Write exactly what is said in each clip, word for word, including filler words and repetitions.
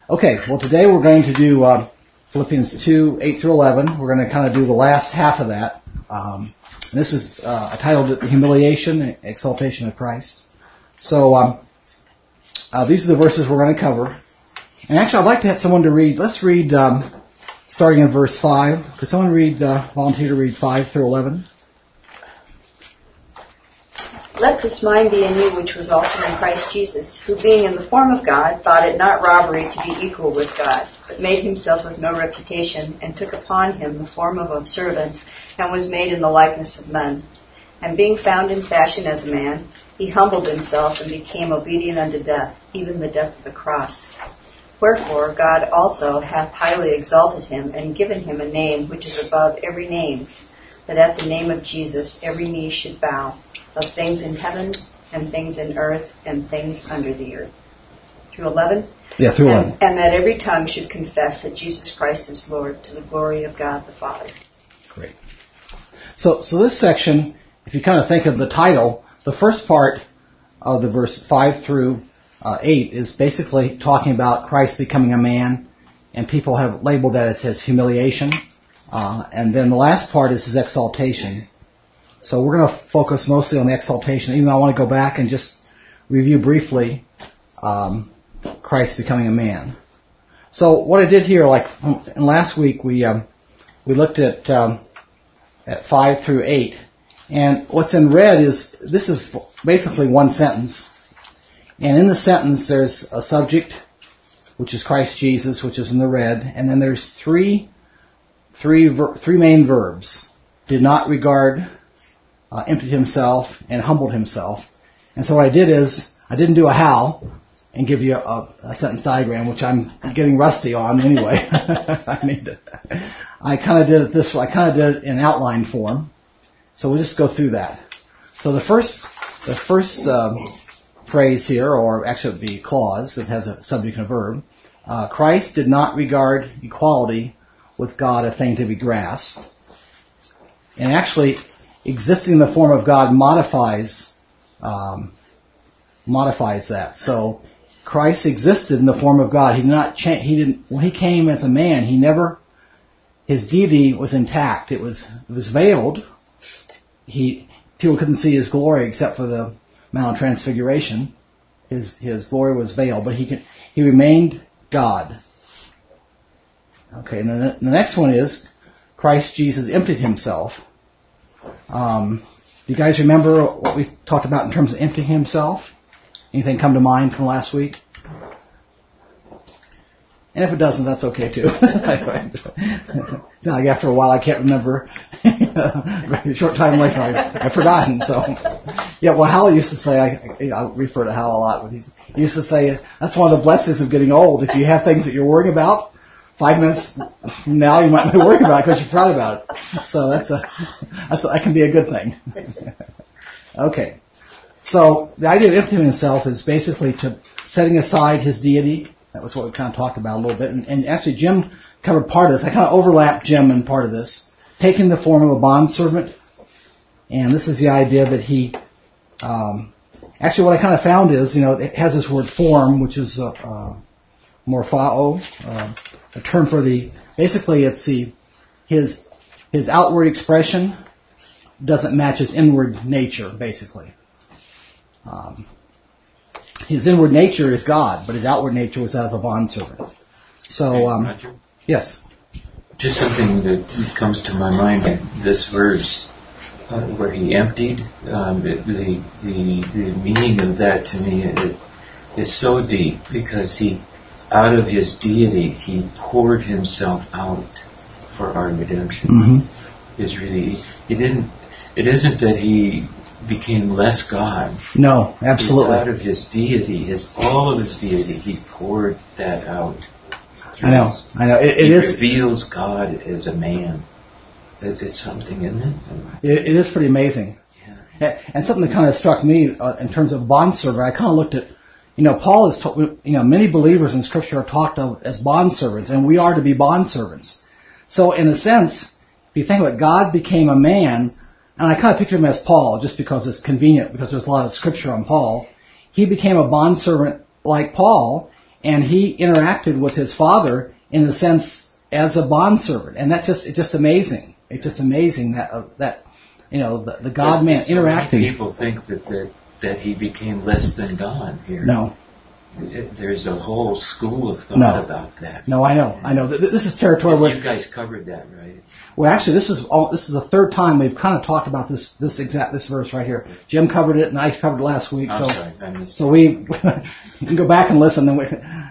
Okay, well today we're going to do uh, Philippians two, eight through eleven. We're going to kind of do the last half of that. Um, this is uh, I titled it The Humiliation and Exaltation of Christ. So um, uh, these are the verses we're going to cover. And actually I'd like to have someone to read, let's read um, starting in verse five. Could someone read, uh, volunteer to read five through eleven? Let this mind be in you, which was also in Christ Jesus, who being in the form of God, thought it not robbery to be equal with God, but made himself of no reputation, and took upon him the form of a servant, and was made in the likeness of men. And being found in fashion as a man, he humbled himself and became obedient unto death, even the death of the cross. Wherefore God also hath highly exalted him, and given him a name which is above every name, that at the name of Jesus every knee should bow, of things in heaven, and things in earth, and things under the earth. Through eleven? Yeah, through eleven. And, and that every tongue should confess that Jesus Christ is Lord, to the glory of God the Father. Great. So, so this section, if you kind of think of the title, the first part of the verse five through uh, eight is basically talking about Christ becoming a man, and people have labeled that as his humiliation. Uh, and then the last part is his exaltation. So we're going to focus mostly on the exaltation, even though I want to go back and just review briefly um, Christ becoming a man. So what I did here, like in last week, we um, we looked at um, at five through eight, and what's in red is this is basically one sentence, and in the sentence there's a subject, which is Christ Jesus, which is in the red, and then there's three three ver- three main verbs: did not regard, Uh, emptied himself, and humbled himself. And so what I did is, I didn't do a how and give you a, a sentence diagram, which I'm getting rusty on anyway. I need to. I kind of did it this way. I kind of did it in outline form. So we'll just go through that. So the first, the first um, phrase here, or actually it would be clause that has a subject and a verb. Uh, Christ did not regard equality with God a thing to be grasped. And actually, existing in the form of God modifies um, modifies that. So Christ existed in the form of God. He did not cha- he didn't when he came as a man. He never his deity was intact. It was it was veiled. He people couldn't see his glory except for the Mount of Transfiguration. His his glory was veiled, but he could, he remained God. Okay, and then the, the next one is Christ Jesus emptied himself. Um, do you guys remember what we talked about in terms of emptying himself? Anything come to mind from last week? And if it doesn't, that's okay too. It's not like after a while I can't remember. A short time later I, I've forgotten. So, yeah. Well, Hal used to say, I, I refer to Hal a lot, but he's, he used to say that's one of the blessings of getting old. If you have things that you're worrying about, Five minutes from now, you might be worried about it because you're proud about it. So that's a, that's a, that can be a good thing. Okay. So the idea of emptying himself is basically to setting aside his deity. That was what we kind of talked about a little bit. And, and actually, Jim covered part of this. I kind of overlapped Jim in part of this. Taking the form of a bondservant. And this is the idea that he, um, actually what I kind of found is, you know, it has this word form, which is, uh, uh morphao, uh, a term for the, basically it's the, his, his outward expression doesn't match his inward nature, basically. Um, his inward nature is God, but his outward nature was as a bondservant. So, um, Roger? Yes. Just something that comes to my mind in this verse, uh, where he emptied, um, it, the, the, the meaning of that to me it, is so deep, because he, out of his deity, he poured himself out for our redemption. Mm-hmm. Is really, he didn't. It isn't that he became less God. No, absolutely. Out of his deity, his all of his deity, he poured that out. I know. His, I know. It, it he is reveals God as a man. It, it's something, isn't it? It, it is pretty amazing. Yeah. And something that kind of struck me uh, in terms of bondservant, I kind of looked at. You know, Paul is, to, you know, many believers in Scripture are talked of as bondservants, and we are to be bondservants. So, in a sense, if you think about it, God became a man, and I kind of picture him as Paul, just because it's convenient, because there's a lot of Scripture on Paul. He became a bondservant like Paul, and he interacted with his Father in a sense as a bondservant, and that's just it's just amazing. It's just amazing that uh, that you know the, the God Man so interacting. Many people think that, that that he became less than God here. No. It, there's a whole school of thought No. about that. No, I know, I know. This is territory where you guys covered that, right? Well, actually, this is all, this is the third time we've kind of talked about this this exact this verse right here. Jim covered it, and I covered it last week. I'm so, sorry, I missed so we you can go back and listen. And, we,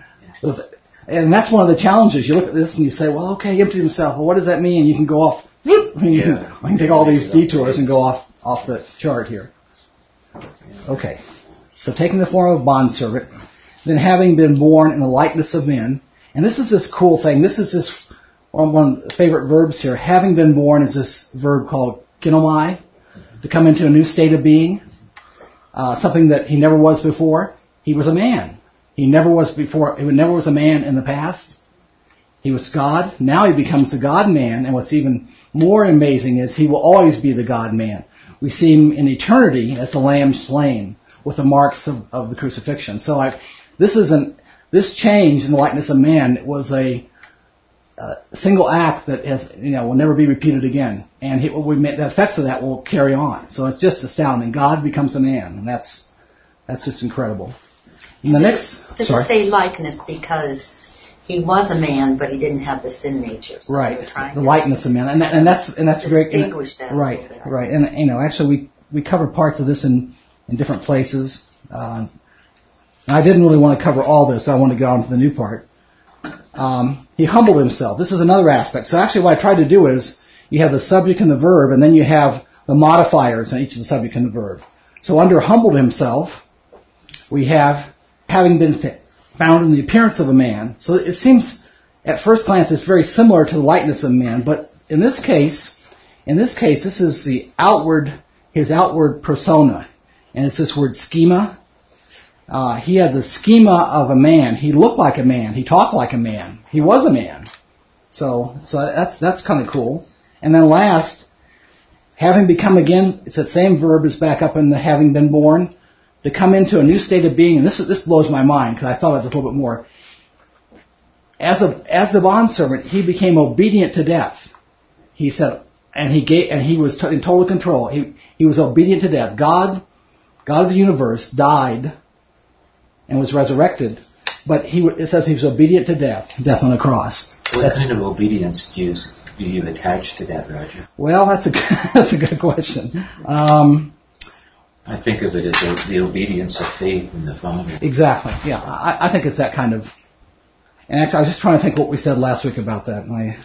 and that's one of the challenges. You look at this and you say, "Well, okay, he emptied himself. Well, what does that mean?" You can go off. You can, Yeah. I can take all these detours and go off off the chart here. Okay, so taking the form of a bondservant, then having been born in the likeness of men, and this is this cool thing. This is this. One of the favorite verbs here. Having been born is this verb called ginomai, to come into a new state of being, uh, something that he never was before. He was a man. He never was before. He never was a man in the past. He was God. Now he becomes the God-man, and what's even more amazing is he will always be the God-man. We see him in eternity as the Lamb slain with the marks of, of the crucifixion. So I, this isn't this change in the likeness of man was a Uh, single act that has, you know, will never be repeated again, and he, we may, the effects of that will carry on. So it's just astounding. God becomes a man, and that's that's just incredible. And the next, Does sorry, it say likeness because he was a man, but he didn't have the sin nature? So right? we're trying The to likeness of man, and that, and that's and that's great. distinguish that a Right, little bit. right, and you know, actually, we we covered parts of this in in different places. Uh, and I didn't really want to cover all this. So I want to go on to the new part. Um, he humbled himself. This is another aspect. So actually what I tried to do is you have the subject and the verb, and then you have the modifiers on each of the subject and the verb. So under humbled himself, we have having been found in the appearance of a man. So it seems at first glance it's very similar to the likeness of man, but in this case, in this case, this is the outward, his outward persona. And it's this word schema. Uh, he had the schema of a man. He looked like a man. He talked like a man. He was a man. So, so that's that's kind of cool. And then last, having become again, it's that same verb is back up in the having been born, to come into a new state of being. And this is, this blows my mind because I thought it was a little bit more. As a as the bondservant, he became obedient to death. He said, and he gave, and he was in total control. He he was obedient to death. God, God of the universe, died and was resurrected, but he it says he was obedient to death, death on the cross. What That's, kind of obedience do you do you attach to that, Roger? well, that's a that's a good question. Um, I think of it as a, the obedience of faith in the Father. exactly. Yeah, I, I think it's that kind of. And actually, I was just trying to think what we said last week about that. And I,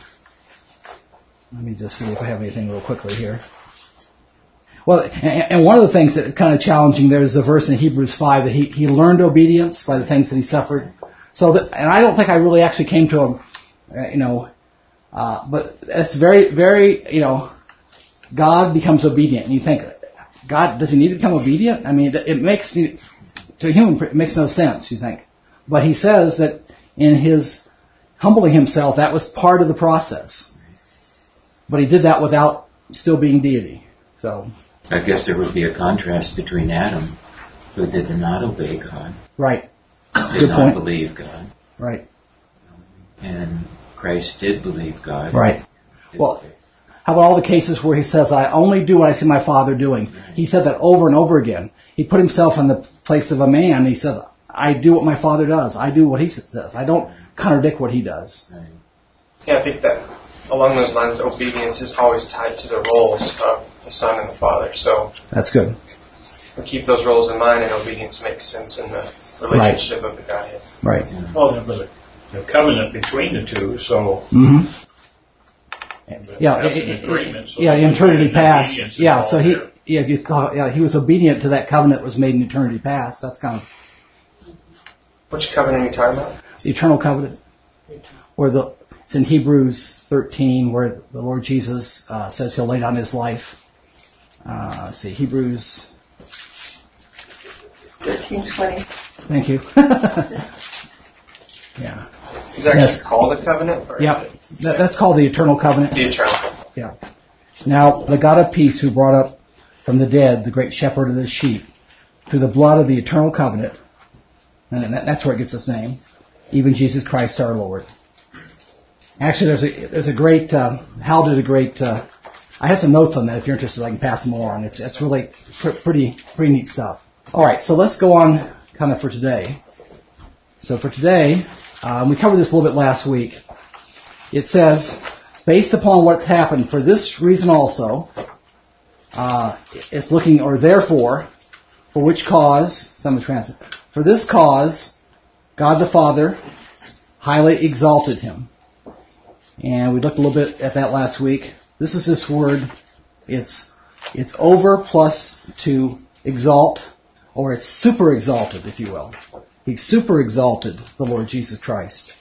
let me just see if I have anything real quickly here. Well, and, and one of the things that is kind of challenging there is the verse in Hebrews five that he, he learned obedience by the things that he suffered. So that, and I don't think I really actually came to a, uh, you know, uh, but it's very, very, you know, God becomes obedient, and you think, God, does he need to become obedient? I mean, it, it makes to a human it makes no sense. You think, but he says that in his humbling himself, that was part of the process. But he did that without still being deity. So. I guess there would be a contrast between Adam, who did not obey God, Right. did Good not point. believe God, Right. and Christ did believe God. Right. Did Well, obey. how about all the cases where he says, I only do what I see my Father doing? He said that over and over again. He put himself in the place of a man. He says, I do what my Father does. I do what he does. I don't contradict what he does. Right. Yeah, I think that along those lines, obedience is always tied to the roles of the Son and the Father. So That's good. we keep those roles in mind, and obedience makes sense in the relationship of the Godhead. Right. Well, there was a, a covenant between the two, so Mm-hmm. Yeah. that's it- an it- agreement. So yeah, there's eternity an past. obedience Yeah, so he, involved yeah, you thought, yeah, he was obedient to that covenant that was made in eternity past. That's kind of Which covenant are you talking about? the eternal covenant. Where the, it's in Hebrews thirteen where the Lord Jesus uh, says he'll lay down his life. Uh, let's see, Hebrews. thirteen twenty. Thank you. Yeah. Is that Yes. actually called a covenant? Or Yeah. is it That, that's called the eternal covenant. the eternal? Yeah. Now, the God of peace who brought up from the dead the great shepherd of the sheep through the blood of the eternal covenant, and that, that's where it gets its name, even Jesus Christ our Lord. Actually, there's a there's a great uh, Hal did a great. Uh, I have some notes on that. If you're interested, I can pass them along. It's it's really pr- pretty pretty neat stuff. All right, so let's go on kind of for today. So for today, um, we covered this a little bit last week. It says, based upon what's happened, for this reason also, uh, it's looking, or therefore, for which cause, some of the translate, for this cause, God the Father highly exalted him. And we looked a little bit at that last week. This is this word, it's it's over plus to exalt, or it's super exalted, if you will. He super exalted the Lord Jesus Christ.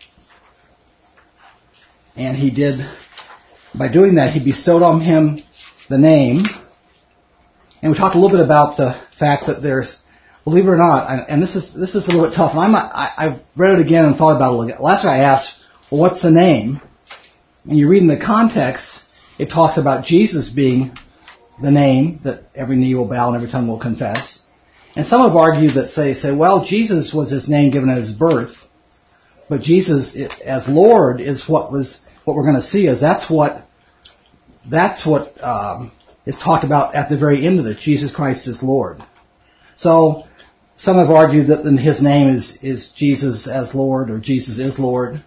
And he did, by doing that, he bestowed on him the name. And we talked a little bit about the fact that there's, believe it or not, and this is this is a little bit tough, and I'm, I, I read it again and thought about it a little bit. Last week I asked, well, what's the name? And you read in the context, it talks about Jesus being the name that every knee will bow and every tongue will confess. And some have argued that say, say, well, Jesus was his name given at his birth, but Jesus as Lord is what was what we're going to see is that's what that's what um, is talked about at the very end of it. Jesus Christ is Lord. So some have argued that his name is is Jesus as Lord, or Jesus is Lord.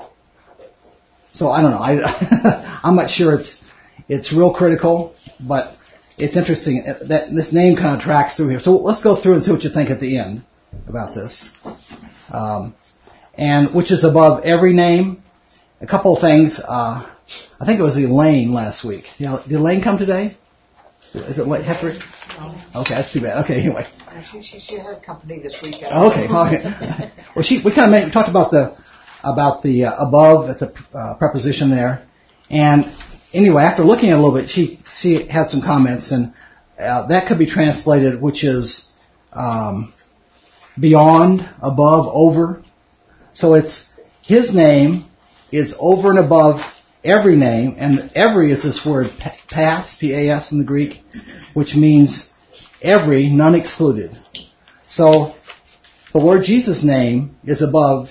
So I don't know. I I'm not sure it's it's real critical, but it's interesting that this name kind of tracks through here. So let's go through and see what you think at the end about this. Um, and which is above every name. A couple of things. Uh, I think it was Elaine last week. You know, did Elaine come today? Is it late? Heffrey? No. Okay, that's too bad. Okay, anyway. She, she, she had company this weekend. Okay, okay. Well, she we kind of made, we talked about the about the uh, above. It's a uh, preposition there, and anyway, after looking at it a little bit, she she had some comments, and uh, that could be translated, which is um, beyond, above, over. So it's his name is over and above every name, and every is this word pas, P A S in the Greek, which means every, none excluded. So the Lord Jesus' name is above,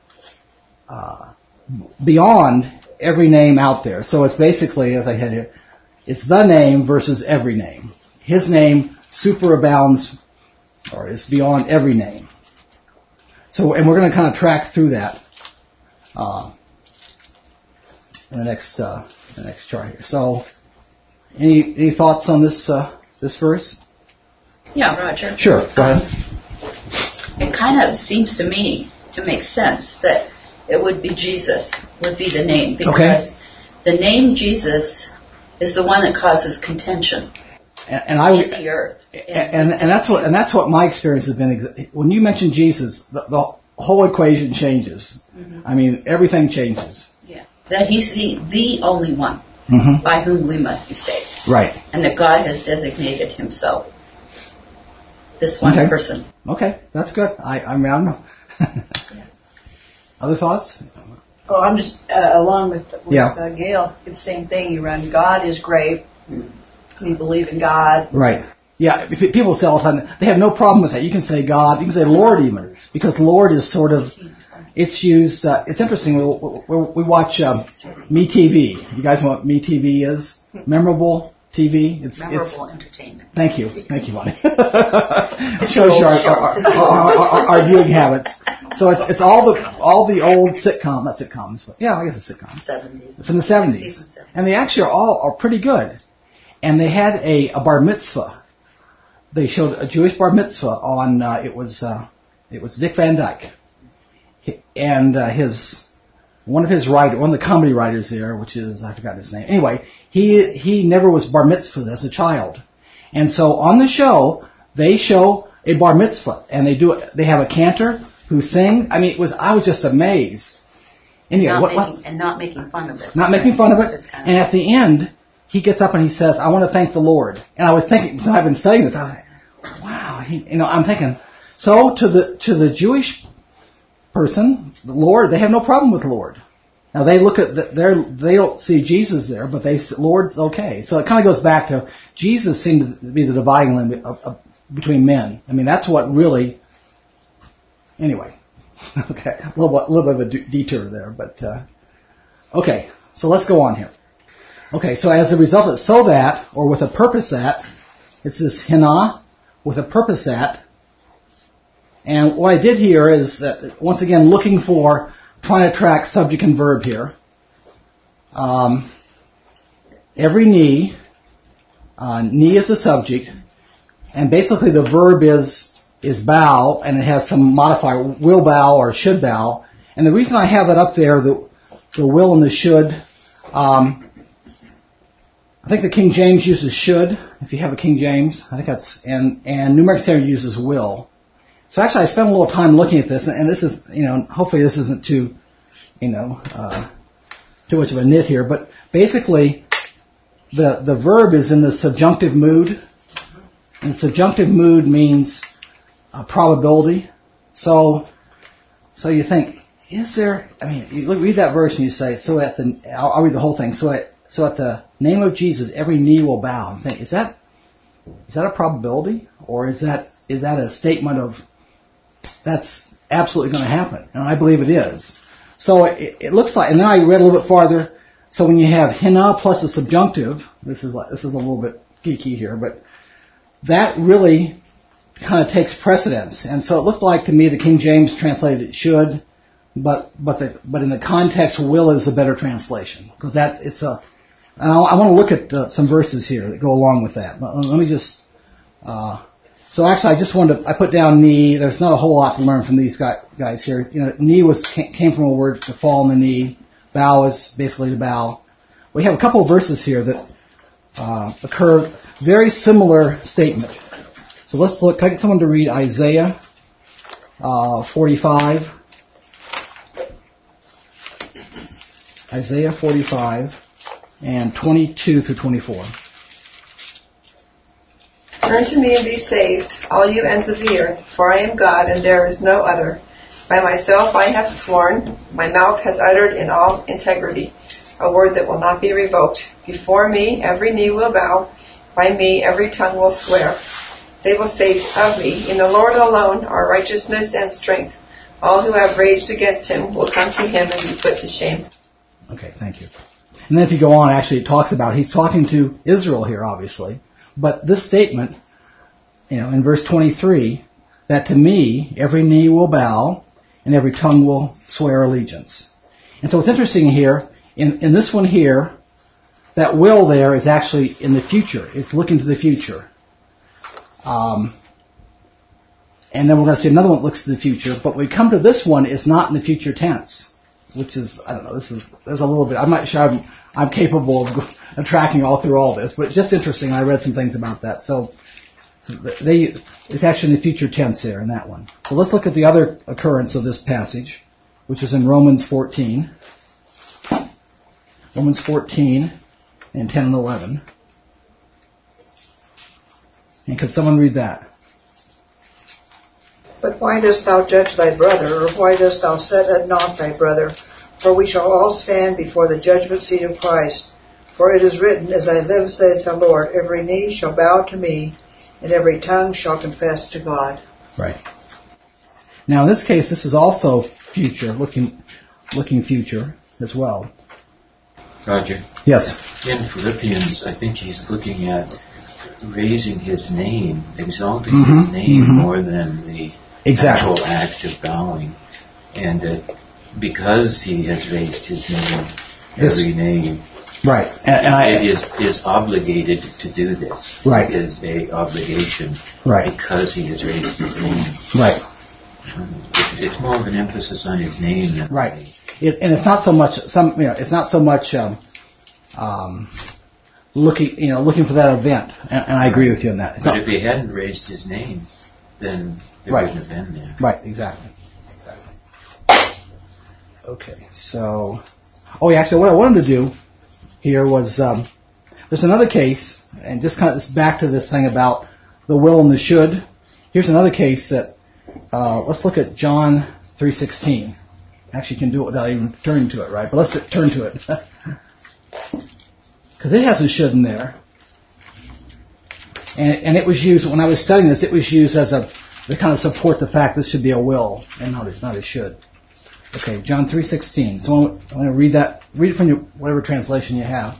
uh, beyond every name out there. So it's basically, as I had here, it's the name versus every name. His name superabounds, or is beyond every name. So, and we're going to kind of track through that uh, in the next uh, the next chart here. So, any any thoughts on this uh, this verse? Yeah, Roger. Sure. Go ahead. It kind of seems to me to make sense that it would be Jesus would be the name, because okay. the name Jesus is the one that causes contention and, and I, in the earth. And, and, and that's what and that's what my experience has been. When you mention Jesus, the, the whole equation changes. Mm-hmm. I mean, everything changes. Yeah, that he's the the only one mm-hmm. by whom we must be saved. Right. And that God has designated himself this one okay. person. Okay, that's good. I I mean, I don't know. yeah. Other thoughts? Oh, I'm just uh, along with, with yeah. uh, Gail. It's the same thing. You run. God is great. We believe in God. Right. Yeah. If people say all the time, they have no problem with that. You can say God. You can say Lord even, because Lord is sort of. It's used. Uh, it's interesting. We we, we watch um, MeTV. You guys know what MeTV is? Memorable T V. It's memorable it's, entertainment. Thank you. Thank you, Bonnie. It shows you our, our, our, our, our viewing habits. So it's it's all the all the old sitcom, not sitcoms, but yeah, I guess it's sitcoms. seventies. From the seventies. And they actually are all are pretty good. And they had a, a bar mitzvah. They showed a Jewish bar mitzvah on, uh, it was uh, it was Dick Van Dyke. And uh, his one of his writers, one of the comedy writers there, which is, I forgot his name. Anyway, he he never was bar mitzvahed as a child. And so on the show, they show a bar mitzvah, and they do it. They have a cantor who sing. I mean, it was I was just amazed. Anyway, not what, making, what, and not making fun of it. Not making fun of it. And at the end, he gets up and he says, "I want to thank the Lord." And I was thinking, so I've been studying this. I was like, wow. He, you know, I'm thinking. So to the to the Jewish person, the Lord, they have no problem with Lord. Now they look at the, they're they don't see Jesus there, but they Lord's okay. So it kind of goes back to Jesus seemed to be the dividing line of, of, between men. I mean, that's what really. Anyway, Okay, a little bit, a little bit of a d- detour there, but uh, okay. So let's go on here. Okay, so as a result of so that, or with a purpose at, it's this hina with a purpose at. And what I did here is that once again looking for trying to track subject and verb here. Um, every knee, uh, knee is the subject, and basically the verb is is bow, and it has some modifier, will bow or should bow. And the reason I have it up there, the the will and the should, um, I think the King James uses should. If you have a King James, I think that's and and New American Standard uses will. So actually, I spent a little time looking at this, and this is, you know, hopefully this isn't too, you know, uh, too much of a nit here. But basically, the the verb is in the subjunctive mood, and subjunctive mood means a probability. So, so you think, is there? I mean, you look, read that verse and you say, so at the, I'll, I'll read the whole thing. So at so at the name of Jesus, every knee will bow. And think, is that is that a probability, or is that is that a statement of that's absolutely going to happen? And I believe it is. So it, it looks like, and then I read a little bit farther. So when you have hina plus a subjunctive, this is like, this is a little bit geeky here, but that really kind of takes precedence. And so it looked like to me the King James translated it should, but but the but in the context, will is a better translation, because that it's a. And I, I want to look at uh, some verses here that go along with that. Let, let me just. Uh, so actually, I just wanted to. I put down knee. There's not a whole lot to learn from these guy, guys here. You know, knee was came from a word to fall on the knee. Bow is basically to bow. We have a couple of verses here that uh, occur very similar statement. So let's look. Can I get someone to read Isaiah uh, forty-five? Isaiah forty-five and twenty-two through twenty-four. Turn to me and be saved, all you ends of the earth, for I am God and there is no other. By myself I have sworn, my mouth has uttered in all integrity a word that will not be revoked. Before me every knee will bow, by me every tongue will swear. They will say of me, in the Lord alone are righteousness and strength. All who have raged against him will come to him and be put to shame. Okay, thank you. And then if you go on, actually it talks about, he's talking to Israel here, obviously. But this statement, you know, in verse twenty-three, that to me every knee will bow and every tongue will swear allegiance. And so what's interesting here, in, in this one here, that will there is actually in the future. It's looking to the future. Um, and then we're going to see another one that looks to the future. But when we come to this one, it's not in the future tense, which is, I don't know, this is, there's a little bit, I'm not sure I'm, I'm capable of, of tracking all through all this, but it's just interesting. I read some things about that. So they, it's actually in the future tense there in that one. So let's look at the other occurrence of this passage, which is in Romans fourteen. Romans fourteen and ten and eleven. And could someone read that? But why dost thou judge thy brother, or why dost thou set at naught thy brother? For we shall all stand before the judgment seat of Christ. For it is written, As I live, saith the Lord, every knee shall bow to me, and every tongue shall confess to God. Right. Now in this case, this is also future, looking looking future as well. Roger. Yes. In Philippians, I think he's looking at raising his name, exalting mm-hmm. his name mm-hmm. more than the exactly. actual act of bowing. And uh, because he has raised his name, this, every name right. and, and I, is, is obligated to do this. Right. It is a obligation right. because he has raised his name. Right. Um, it, it's more of an emphasis on his name than right. It, and it's not so much some you know it's not so much um, um, looking you know looking for that event. And, and I agree with you on that. It's but not, if he hadn't raised his name, then it right. wouldn't have been there. Right. Exactly. Exactly. Okay. So, oh yeah. Actually, what I wanted to do here was um, there's another case, and just kind of this back to this thing about the will and the should. Here's another case that uh, let's look at John three sixteen. Actually, you can do it without even turning to it, right? But let's turn to it because it has a should in there, and and it was used when I was studying this. It was used as a they kind of support the fact this should be a will and not a, not a should. Okay, John three sixteen. So I'm going to read that. Read it from your, whatever translation you have.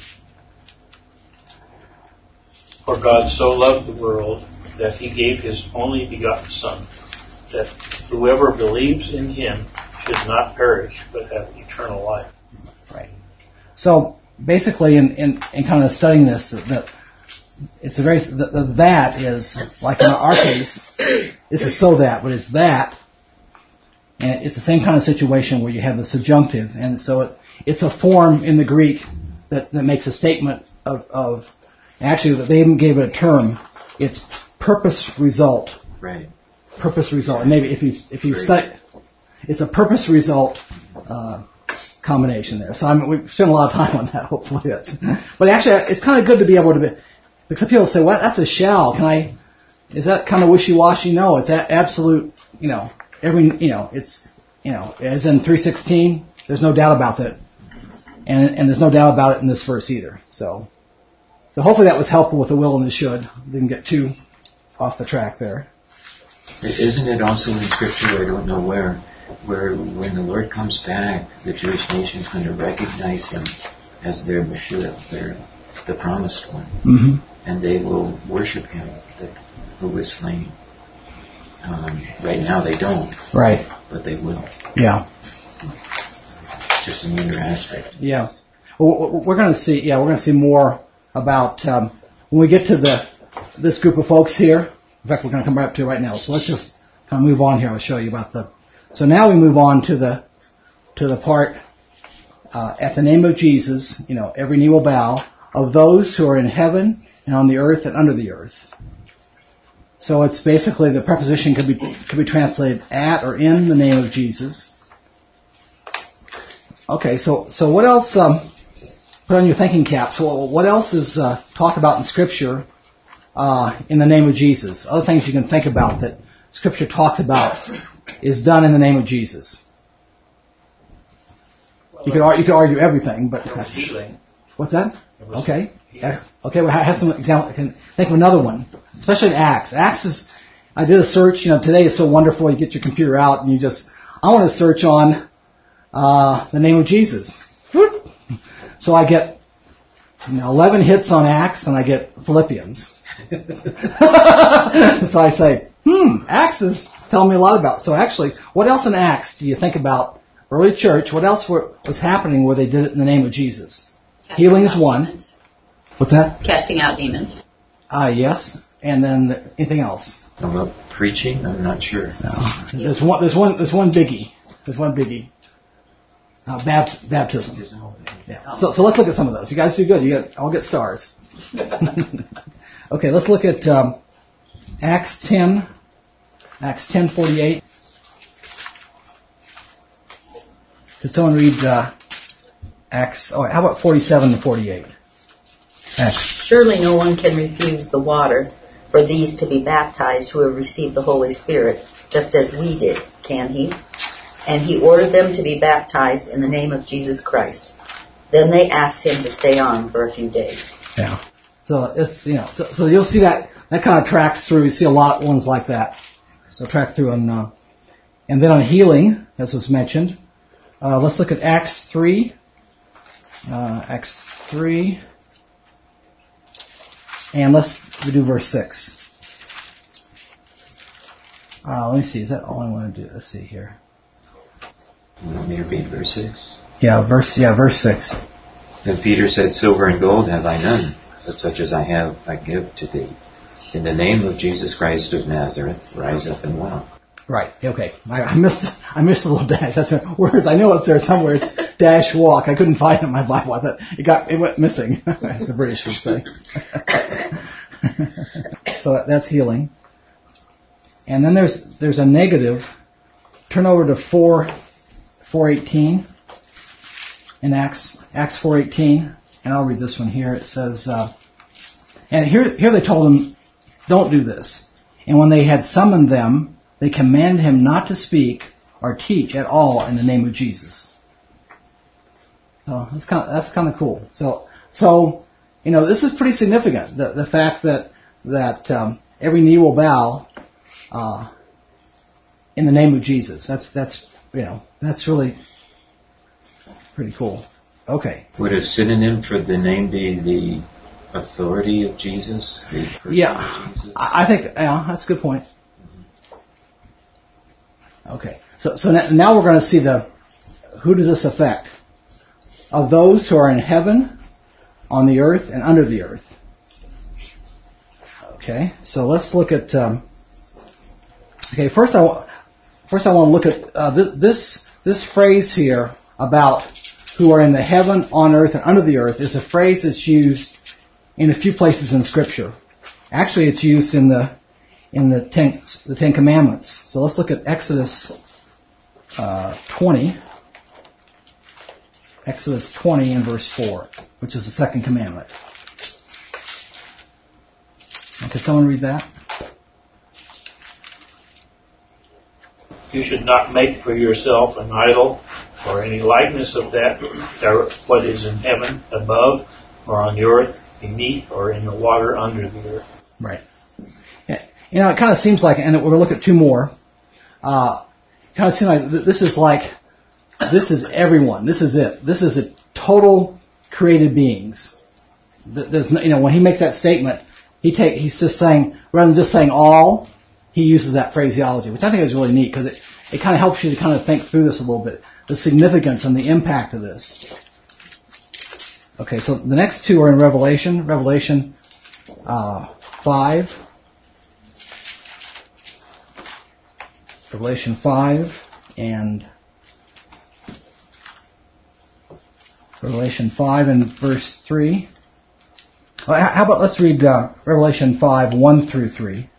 For God so loved the world that he gave his only begotten Son, that whoever believes in him should not perish but have eternal life. Right. So basically, in, in, in kind of studying this, that it's a very the, the that is like in our case, this is so that, but it's that, and it's the same kind of situation where you have the subjunctive, and so it, it's a form in the Greek that, that makes a statement of, of actually they even gave it a term. It's purpose result. Right. Purpose result. And maybe if you if you study, it's a purpose result uh, combination there. So I mean, we've spent a lot of time on that. Hopefully, that's. But actually, it's kind of good to be able to be, because people say, "Well, that's a shall." Can I? Is that kind of wishy-washy? No, it's a, absolute. You know, every you know, it's you know, as in three sixteen. There's no doubt about that, and and there's no doubt about it in this verse either. So, so hopefully that was helpful with the will and the should. Didn't get too off the track there. Isn't it also in Scripture, I don't know where, where when the Lord comes back, the Jewish nation is going to recognize him as their Mashiach, their, the promised one. Mm-hmm. And they will worship him, the, who was slain. Um, right now they don't. Right. But they will. Yeah. Just another aspect. Yeah. Well, we're going to see, yeah, we're going to see more about, um, when we get to the, this group of folks here. In fact, we're going to come right up to it right now. So let's just kind of move on here. I'll show you about the. So now we move on to the to the part uh, at the name of Jesus. You know, every knee will bow of those who are in heaven and on the earth and under the earth. So it's basically the preposition could be could be translated at or in the name of Jesus. Okay, so so what else? Um, put on your thinking caps. Well, what else is uh, talked about in Scripture? Uh, in the name of Jesus. Other things you can think about that Scripture talks about is done in the name of Jesus. Well, you could ar- you could argue everything, but it was healing. What's that? Was Okay. healing. Okay. Well, I have some example. I can think of another one, especially in Acts. Acts is. I did a search. You know, today is so wonderful. You get your computer out and you just. I want to search on uh, the name of Jesus. So I get you know, eleven hits on Acts and I get Philippians. So I say, hmm, Acts is telling me a lot about. So actually, what else in Acts do you think about early church? What else were, was happening where they did it in the name of Jesus? Casting Healing is out one. demons. What's that? Casting out demons. Ah, uh, yes. And then anything else? About preaching? I'm not sure. No. There's one. There's one. There's one biggie. There's one biggie. Uh, bapt- baptism. Yeah. So so let's look at some of those. You guys do good. You get all get stars. Okay, let's look at um, Acts ten, Acts ten forty-eight. Could someone read uh, Acts? Oh, how about forty-seven to forty-eight? Acts. Surely no one can refuse the water for these to be baptized who have received the Holy Spirit, just as we did, can he? And he ordered them to be baptized in the name of Jesus Christ. Then they asked him to stay on for a few days. Yeah. So it's you know so, so you'll see that that kind of tracks through. You see a lot of ones like that. So track through on uh, and then on healing, as was mentioned. Uh, let's look at Acts three. Uh, Acts three, and let's do verse six. Uh, let me see. Is that all I want to do? Let's see here. You want me to read verse six? Yeah, verse yeah verse six. Then Peter said, Silver and gold have I none, but such as I have I give to thee. In the name of Jesus Christ of Nazareth, rise up and walk. Right. Okay. I, I missed. I missed a little dash. That's words. I know it's there somewhere. It's dash walk. I couldn't find it in my Bible. I thought it got. It went missing, as the British would say. So that's healing. And then there's there's a negative. Turn over to four four eighteen. In Acts Acts four eighteen, and I'll read this one here. It says, uh, and here here they told him, don't do this. And when they had summoned them, they commanded him not to speak or teach at all in the name of Jesus. So that's kind of, that's kind of cool. So so you know this is pretty significant. The the fact that that um, every knee will bow uh, in the name of Jesus. That's that's you know that's really pretty cool. Okay. Would a synonym for the name be the authority of Jesus? The person Yeah, of Jesus? I I think yeah, that's a good point. Okay, so so now we're going to see the who does this affect? Of those who are in heaven, on the earth, and under the earth. Okay, so let's look at. Um, okay, first I first I want to look at uh, this, this this phrase here about who are in the heaven, on earth, and under the earth is a phrase that's used in a few places in Scripture. Actually, it's used in the in the Ten the Ten Commandments. So let's look at Exodus uh, twenty. Exodus twenty and verse four, which is the second commandment. Can someone read that? You should not make for yourself an idol or any likeness of that, what is in heaven above, or on the earth beneath, or in the water under the earth. Right. Yeah. You know, it kind of seems like, and we're going to look at two more. Uh, it kind of seems like this is like, this is everyone. This is it. This is a total created beings. There's no, you know, when he makes that statement, he take he's just saying, rather than just saying all, he uses that phraseology, which I think is really neat because it, it kind of helps you to kind of think through this a little bit, the significance and the impact of this. Okay, so the next two are in Revelation, Revelation uh, five, Revelation five, and Revelation five and verse three. Well, how about let's read uh, Revelation five, one through three.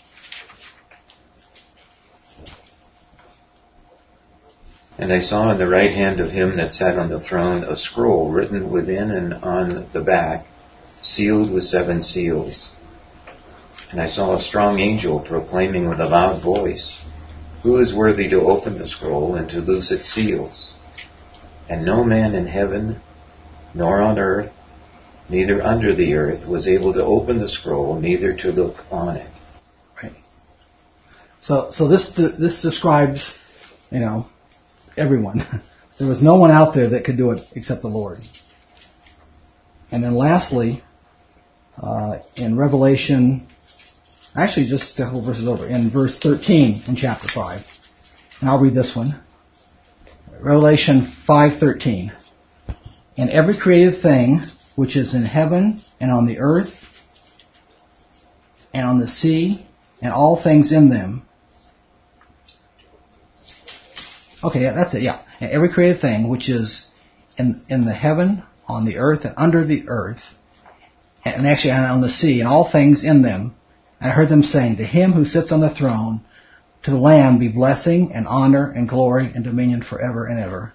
And I saw in the right hand of him that sat on the throne a scroll written within and on the back, sealed with seven seals. And I saw a strong angel proclaiming with a loud voice, Who is worthy to open the scroll and to loose its seals? And no man in heaven, nor on earth, neither under the earth, was able to open the scroll, neither to look on it. Right. So, so this this describes, you know, everyone. There was no one out there that could do it except the Lord. And then lastly, uh, in Revelation, actually just a couple verses over, in verse thirteen in chapter five, and I'll read this one. Revelation five thirteen. And every created thing which is in heaven and on the earth and on the sea and all things in them. Okay, yeah, that's it, yeah. And every created thing which is in in the heaven, on the earth, and under the earth, and actually on the sea, and all things in them. And I heard them saying, To him who sits on the throne, to the Lamb be blessing and honor and glory and dominion forever and ever.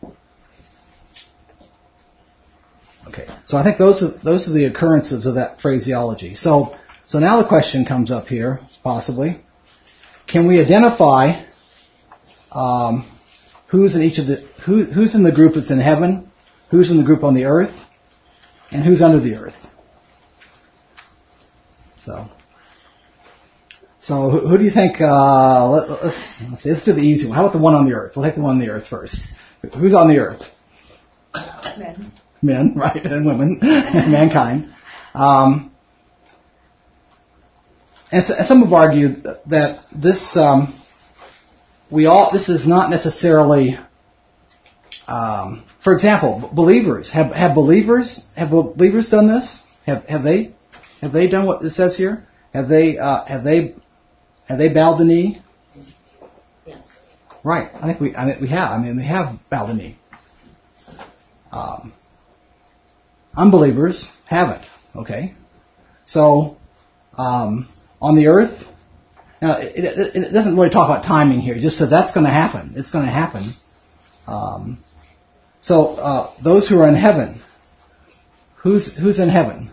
Okay, so I think those are, those are the occurrences of that phraseology. So, so now the question comes up here, possibly, can we identify um, who's in each of the who, who's in the group that's in heaven, who's in the group on the earth, and who's under the earth? So, so who, who do you think? Uh, let, let's, let's see. Let's do the easy one. How about the one on the earth? We'll take the one on the earth first. Who's on the earth? Men. Men, right, and women, mankind. Um, and so, some have argued that this um, we all this is not necessarily. Um, for example, believers have have believers have believers done this? Have have they have they done what it says here? Have they uh, have they have they bowed the knee? Yes. Right. I think we I mean we have. I mean they have bowed the knee. Um, unbelievers haven't. Okay. So um, on the earth, now it, it, it doesn't really talk about timing here. It just said that's going to happen. It's going to happen. Um, so uh, those who are in heaven, who's who's in heaven?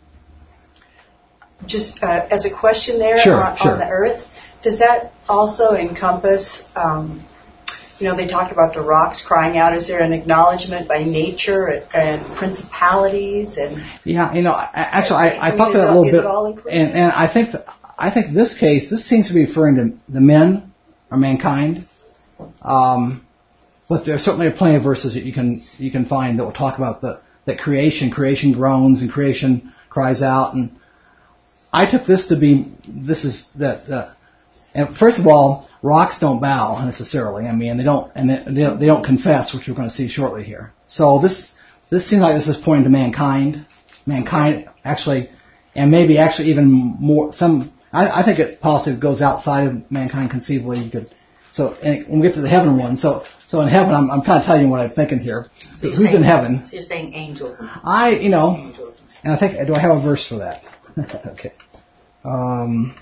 Just uh, as a question there Sure, on, sure. on the earth, does that also encompass, um, you know, they talk about the rocks crying out. Is there an acknowledgement by nature and, and principalities? And Yeah, you know, I- actually, I, I mean, thought is that a it- little is bit, it all included? and, and I think that I think in this case, this seems to be referring to the men or mankind. Um, but there certainly are plenty of verses that you can you can find that will talk about the that creation, creation groans and creation cries out. And I took this to be this is that. Uh, and first of all, rocks don't bow necessarily. I mean, they don't and they, they don't, they don't confess, which we're going to see shortly here. So this this seems like this is pointing to mankind, mankind actually, and maybe actually even more some. I, I think it possibly goes outside of mankind conceivably. You could, so and when we get to the heaven one, so so in heaven, I'm, I'm kind of telling you what I'm thinking here. So Who's saying, in heaven? So you're saying angels. And I, you know, angels. and I think, do I have a verse for that? Okay. Um,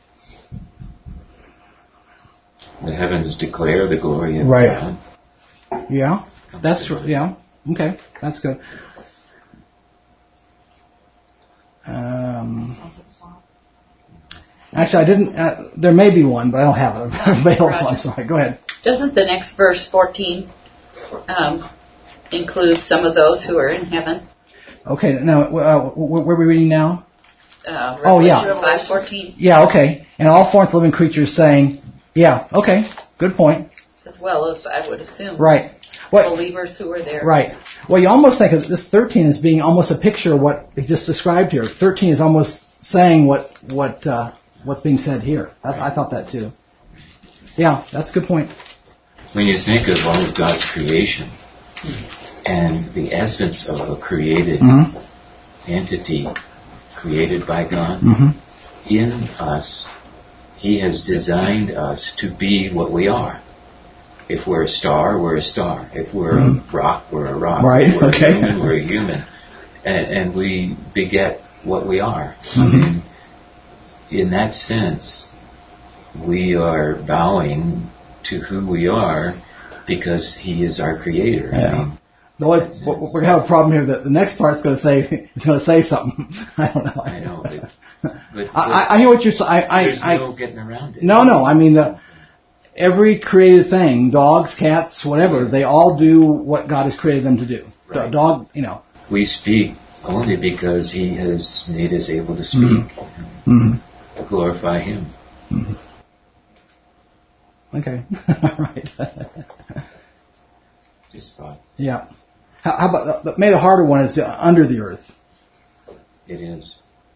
The heavens declare the glory of right. God. Yeah, that's true. Yeah. Okay, that's good. Um, actually, I didn't. Uh, there may be one, but I don't have it available. I'm sorry. Go ahead. Doesn't the next verse, fourteen, um, include some of those who are in heaven? Okay. Now, uh, where are we reading now? Uh, oh, yeah. five fourteen. Yeah. Okay. And all fourth living creatures saying, "Yeah." Okay. Good point. As well as I would assume. Right. What, believers who are there. Right. Well, you almost think of this thirteen as being almost a picture of what he just described here. thirteen is almost saying what what uh, what's being said here. I, I thought that too. Yeah, that's a good point. When you think of all of God's creation and the essence of a created mm-hmm. entity created by God, mm-hmm. in us, He has designed us to be what we are. If we're a star, we're a star. If we're mm-hmm. a rock, we're a rock. Right, if we're okay. a human, we're a human. And, and we beget what we are. Mm-hmm. And in that sense, we are bowing to who we are because He is our Creator. Yeah. I mean, the only, we're going to have a problem here that the next part's going to say it's going to say something. I don't know. I know. But, but, but I, I hear what you're saying. I, I, there's I, no getting around it. No, no. I mean, the, every created thing, dogs, cats, whatever, they all do what God has created them to do. Right. Dog, you know. We speak only because He has made us able to speak. Mm-hmm. Mm-hmm. Glorify Him. Mm-hmm. Okay. All right. Just thought. Yeah. How, how about the, maybe the harder one is under the earth. It is.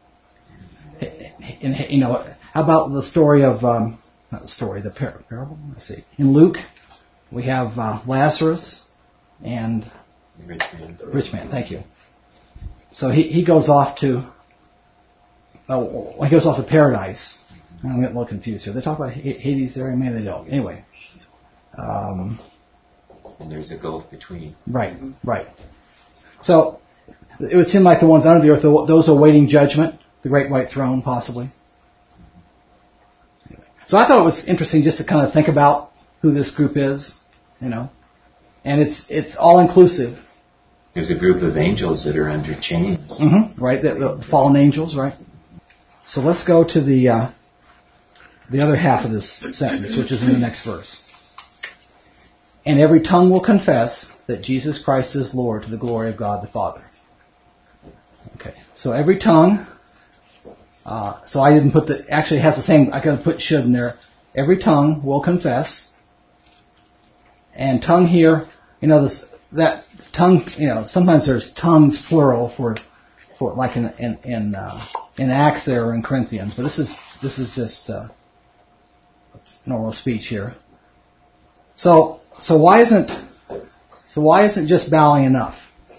In, you know, how about the story of um, not the story, the par- parable? Let's see. In Luke, we have uh, Lazarus and The rich man. the rich man. Thank you. So he he goes off to. Oh, he goes off to paradise. I'm getting a little confused here. They talk about Hades there, maybe they don't. Anyway. Um, And there's a gulf between. right, right. So it would seem like the ones under the earth, those awaiting judgment, the great white throne, possibly. Anyway. So I thought it was interesting just to kind of think about who this group is, you know, and it's it's all inclusive. There's a group of angels that are under chains. Mm-hmm, right, the, the fallen angels, right. So let's go to the uh, the other half of this sentence, which is in the next verse. And every tongue will confess that Jesus Christ is Lord to the glory of God the Father. Okay, so every tongue. Uh, so I didn't put the. Actually, it has the same. I could have put should in there. Every tongue will confess. And tongue here, you know, this that tongue. You know, sometimes there's tongues plural for, for like in in in, uh, in Acts there or in Corinthians, but this is this is just uh, normal speech here. So so why isn't so why isn't just bowing enough?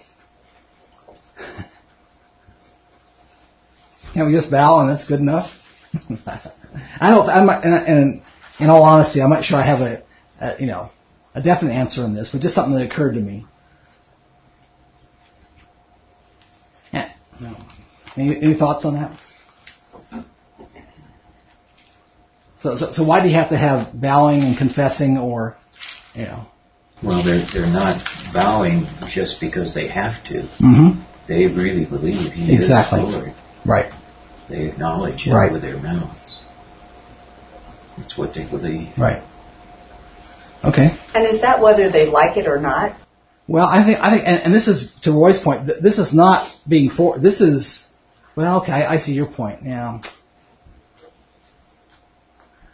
Can't we just bow and that's good enough? I don't. I'm not, and, and in all honesty, I'm not sure I have a, a you know a definite answer on this, but just something that occurred to me. Yeah. No. Any, any thoughts on that? So, so, so why do you have to have bowing and confessing, or you know? Well, they're they're not bowing just because they have to. Mm-hmm. They really believe He exactly. is Lord. Right. They acknowledge Him right. with their mouths. It's what they believe. Right. Okay. And is that whether they like it or not? Well, I think I think, and, and this is to Roy's point. Th- this is not being for. This is well, okay. I, I see your point. Yeah.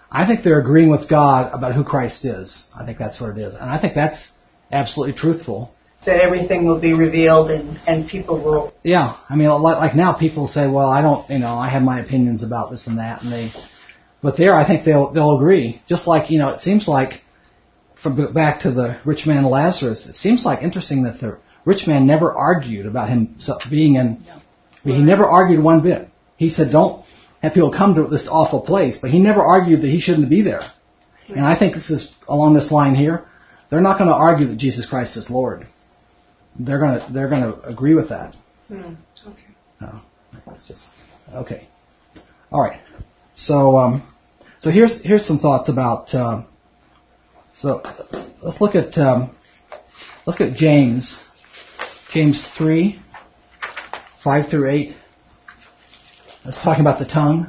I think they're agreeing with God about who Christ is. I think that's what it is. And I think that's absolutely truthful. That everything will be revealed and, and people will... Yeah. I mean, like now people say, well, I don't, you know, I have my opinions about this and that. and they, But there, I think they'll they'll agree. Just like, you know, it seems like, from back to the rich man Lazarus, it seems like interesting that the rich man never argued about him being in... He never argued one bit. He said, don't have people come to this awful place. But he never argued that he shouldn't be there. And I think this is along this line here. They're not going to argue that Jesus Christ is Lord. They're going to they're going to agree with that. Hmm. Okay. No, it's just okay. All right. So um, so here's here's some thoughts about. Uh, so let's look at um, let's look at James, James three, five through eight. Let's talk about the tongue.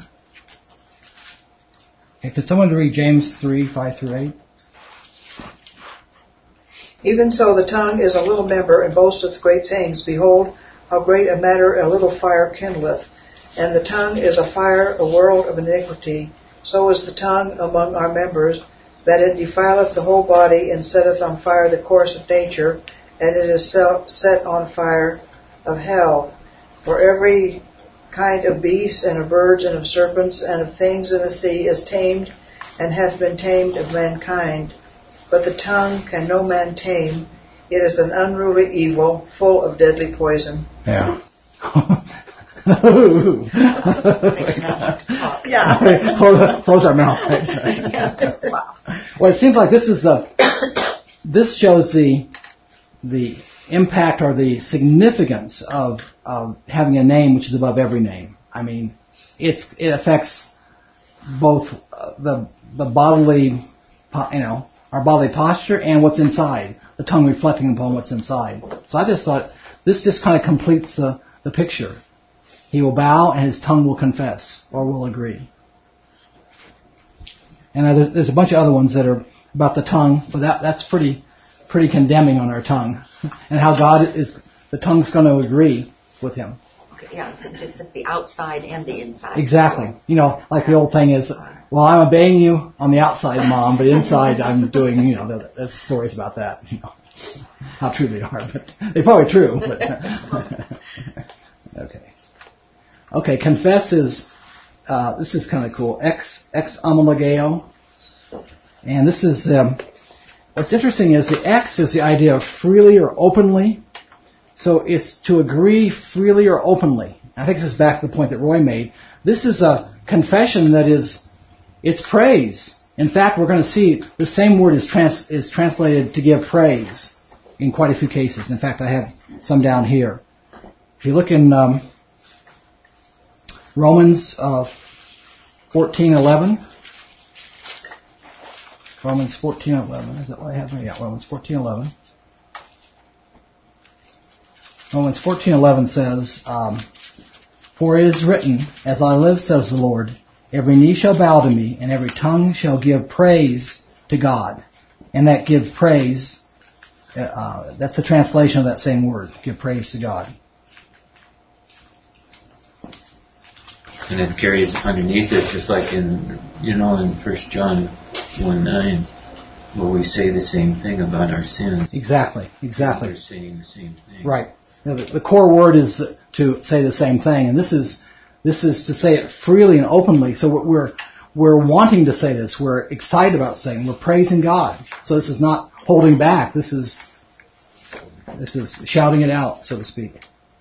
Okay, could someone read James three, five through eight? Even so the tongue is a little member, and boasteth great things. Behold, how great a matter a little fire kindleth. And the tongue is a fire, a world of iniquity. So is the tongue among our members, that it defileth the whole body, and setteth on fire the course of nature, and it is set on fire of hell. For every kind of beasts, and of birds, and of serpents, and of things in the sea is tamed, and hath been tamed of mankind. But the tongue can no man tame. It is an unruly evil, full of deadly poison. Yeah. Yeah. close, close our mouth. Wow. Well, it seems like this is a. This shows the the impact or the significance of, of having a name which is above every name. I mean, it's it affects both uh, the the bodily, you know, our bodily posture and what's inside, the tongue reflecting upon what's inside. So I just thought this just kind of completes uh, the picture. He will bow and his tongue will confess or will agree. And uh, there's, there's a bunch of other ones that are about the tongue, but that that's pretty pretty condemning on our tongue, and how God is the tongue's going to agree with him. Okay, yeah, it's just at the outside and the inside. Exactly. You know, like the old thing is, well, I'm obeying you on the outside, Mom, but inside I'm doing, you know, the, the stories about that. You know, how true they are, but they're probably true. But okay. Okay, confess is, uh, this is kind of cool. Ex, ex homologeo. And this is, um, what's interesting is the ex is the idea of freely or openly. So it's to agree freely or openly. I think this is back to the point that Roy made. This is a confession that is, it's praise. In fact, we're going to see the same word is trans, is translated to give praise in quite a few cases. In fact, I have some down here. If you look in um, Romans uh, fourteen eleven, Romans fourteen eleven, is that what I have? Yeah, Romans fourteen eleven. Romans fourteen eleven says, um, for it is written, as I live, says the Lord, every knee shall bow to me, and every tongue shall give praise to God. And that give praise, uh, that's a translation of that same word, give praise to God. And it carries underneath it, just like in, you know, in First John one nine, where we say the same thing about our sins. Exactly, exactly. We're saying the same thing. Right. Now, the, the core word is to say the same thing, and this is this is to say it freely and openly. So we're we're wanting to say this. We're excited about saying. We're praising God. So this is not holding back. This is this is shouting it out, so to speak.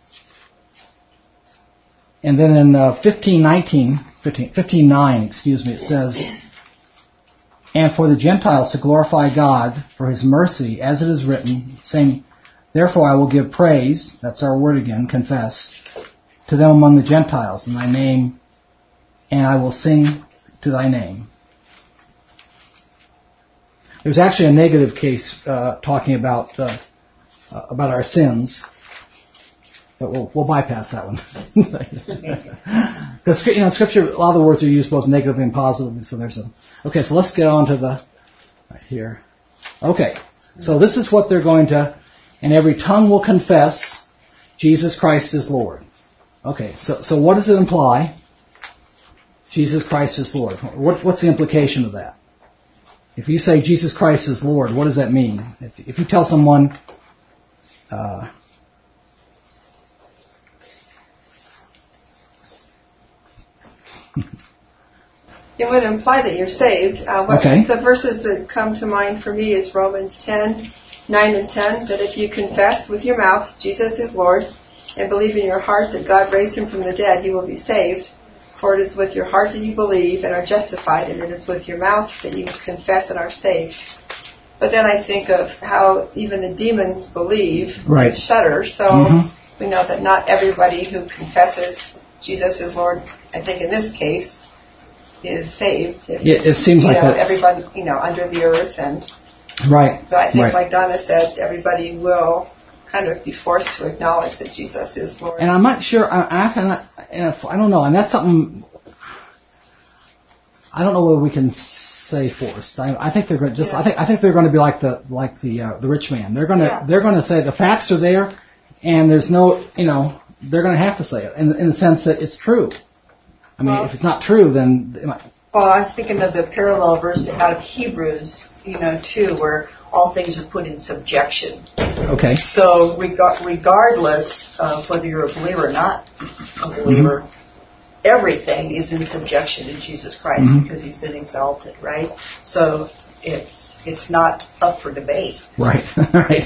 And then in uh, fifteen nineteen, fifteen, fifteen nine, excuse me, it says, and for the Gentiles to glorify God for His mercy, as it is written, saying, therefore I will give praise, that's our word again, confess, to them among the Gentiles in thy name, and I will sing to thy name. There's actually a negative case uh, talking about uh, uh, about our sins, but we'll, we'll bypass that one. Because you know, in Scripture, a lot of the words are used both negatively and positively. So there's a okay. So let's get on to the right here. Okay, so this is what they're going to. And every tongue will confess Jesus Christ is Lord. Okay, so so what does it imply? Jesus Christ is Lord. What, what's the implication of that? If you say Jesus Christ is Lord, what does that mean? If, if you tell someone, uh, it would imply that you're saved. Uh, what okay. The verses that come to mind for me is Romans ten, nine and ten, that if you confess with your mouth Jesus is Lord and believe in your heart that God raised him from the dead, you will be saved. For it is with your heart that you believe and are justified, and it is with your mouth that you confess and are saved. But then I think of how even the demons believe right. and shudder. So mm-hmm. we know that not everybody who confesses Jesus is Lord, I think in this case, is saved. If, yeah, it seems like know, that. Everybody, you know, under the earth, and right. But I think, right. like Donna said, everybody will kind of be forced to acknowledge that Jesus is Lord. And I'm not sure. I, I cannot. I don't know, and that's something. I don't know whether we can say forced. I, I think they're going to just. Yeah. I think I think they're going to be like the like the uh, the rich man. They're going to yeah. they're going to say the facts are there, and there's no you know they're going to have to say it in in the sense that it's true. I mean, well, if it's not true, then. It might, well, I was thinking of the parallel verse out of Hebrews, you know, too, where all things are put in subjection. Okay. So reg- regardless of whether you're a believer or not a believer, mm-hmm. everything is in subjection to Jesus Christ mm-hmm. because he's been exalted, right? So it's it's not up for debate. Right. right.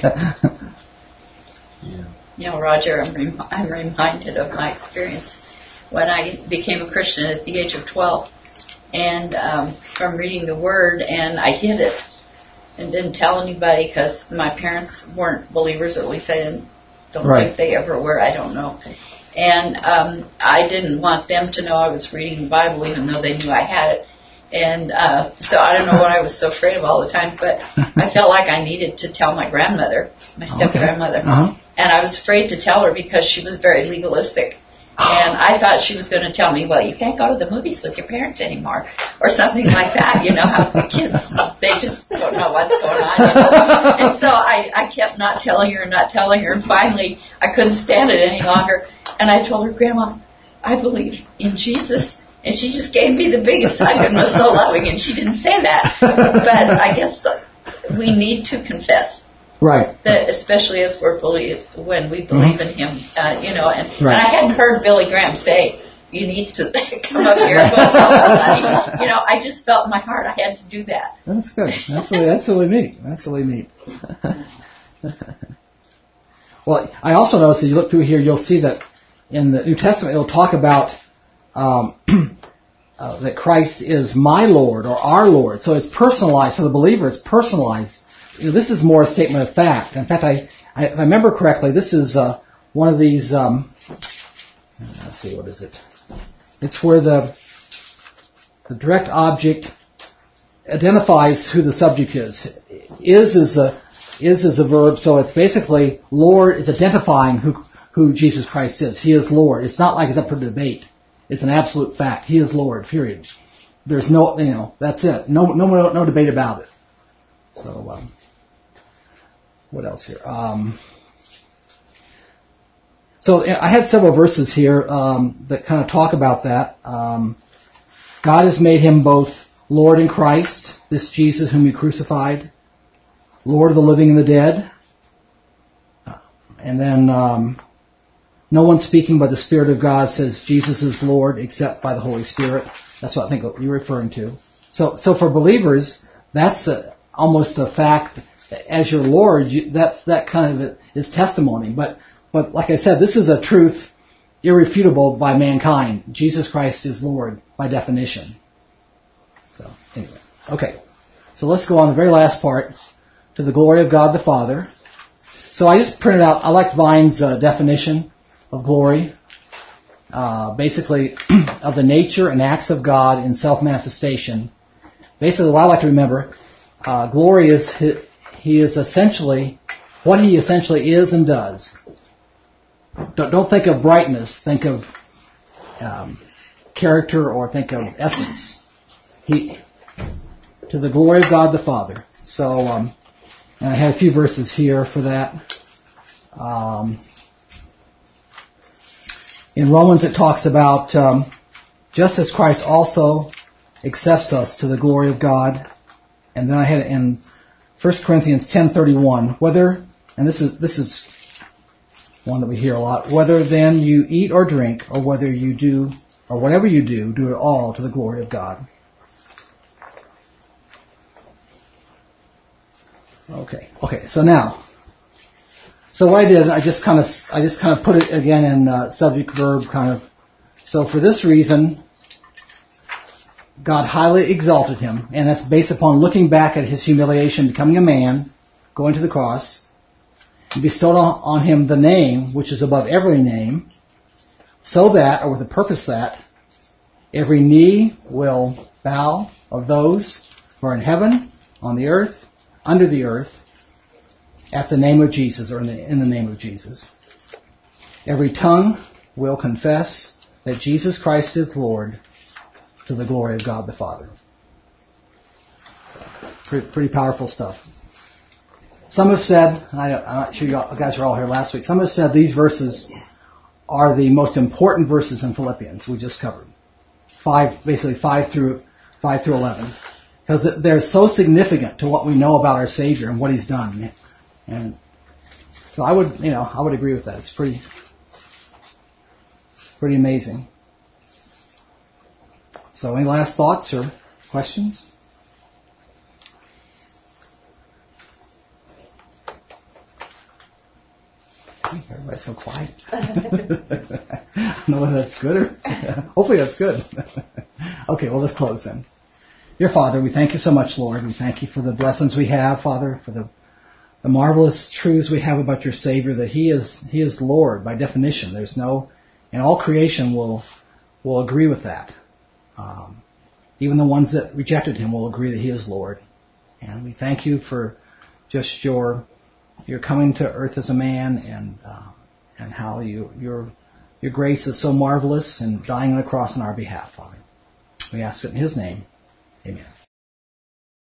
yeah. You know, Roger, I'm, rem- I'm reminded of my experience when I became a Christian at the age of twelve, and um, from reading the Word, and I hid it and didn't tell anybody because my parents weren't believers, at least I didn't, don't right. think they ever were, I don't know. And um, I didn't want them to know I was reading the Bible, even though they knew I had it. And uh, so I don't know what I was so afraid of all the time, but I felt like I needed to tell my grandmother, my step-grandmother. Okay. Uh-huh. And I was afraid to tell her because she was very legalistic. And I thought she was going to tell me, well, you can't go to the movies with your parents anymore, or something like that. You know how the kids, they just don't know what's going on. You know? And so I, I kept not telling her and not telling her, and finally I couldn't stand it any longer. And I told her, Grandma, I believe in Jesus. And she just gave me the biggest hug and was so loving, and she didn't say that. But I guess we need to confess. Right. That especially as we're believe when we believe mm-hmm. in Him, uh, you know. And, right. and I hadn't heard Billy Graham say, "You need to come up here and go tell somebody." You know, I just felt in my heart I had to do that. That's good. That's really, that's really neat. That's really neat. Well, I also noticed that you look through here, you'll see that in the New Testament it'll talk about um, uh, that Christ is my Lord or our Lord. So it's personalized for the believer. It's personalized. You know, this is more a statement of fact. In fact, I, I if I remember correctly, this is uh, one of these. Um, let's see, what is it? It's where the the direct object identifies who the subject is. Is is a is is a verb, so it's basically Lord is identifying who who Jesus Christ is. He is Lord. It's not like it's up for debate. It's an absolute fact. He is Lord. Period. There's no, you know, that's it. No, no, no, no debate about it. So. Um, What else here? Um, so I had several verses here um, that kind of talk about that. Um, God has made him both Lord and Christ, this Jesus whom you crucified, Lord of the living and the dead. Uh, and then um, no one speaking by the Spirit of God says Jesus is Lord except by the Holy Spirit. That's what I think you're referring to. So, so for believers, that's a, almost a fact. As your Lord, you, that's that kind of is testimony. But but like I said, this is a truth irrefutable by mankind. Jesus Christ is Lord by definition. So anyway, okay. So let's go on the very last part to the glory of God the Father. So I just printed out. I liked Vine's uh, definition of glory. Uh, basically, of the nature and acts of God in self-manifestation. Basically, what I like to remember, uh, glory is his, He is essentially, what he essentially is and does. Don't, don't think of brightness, think of um, character or think of essence. He, to the glory of God the Father. So, um, and I have a few verses here for that. Um, in Romans it talks about um, just as Christ also accepts us to the glory of God. And then I had it in First Corinthians ten thirty-one, whether, and this is this is one that we hear a lot, whether then you eat or drink, or whether you do, or whatever you do, do it all to the glory of God. Okay, okay, so now, so what I did, I just kind of, I just kind of put it again in uh, subject verb kind of. So for this reason, God highly exalted him, and that's based upon looking back at his humiliation, becoming a man, going to the cross, and bestowed on, on him the name which is above every name, so that, or with the purpose that, every knee will bow of those who are in heaven, on the earth, under the earth, at the name of Jesus, or in the, in the name of Jesus. Every tongue will confess that Jesus Christ is Lord, to the glory of God the Father. Pretty, pretty powerful stuff. Some have said, and I, I'm not sure you guys were all here last week, some have said these verses are the most important verses in Philippians we just covered. Five, basically five through five through eleven, because they're so significant to what we know about our Savior and what He's done. And so I would, you know, I would agree with that. It's pretty, pretty amazing. So any last thoughts or questions? Everybody's so quiet. I don't know whether that's good or... Hopefully that's good. Okay, well, let's close then. Dear Father, we thank you so much, Lord. We thank you for the blessings we have, Father, for the, the marvelous truths we have about your Savior, that He is He is Lord by definition. There's no... And all creation will will agree with that. Um, even the ones that rejected Him will agree that He is Lord. And we thank you for just your... You're coming to earth as a man, and uh, and how you your your grace is so marvelous, and dying on the cross on our behalf, Father. We ask it in His name. Amen.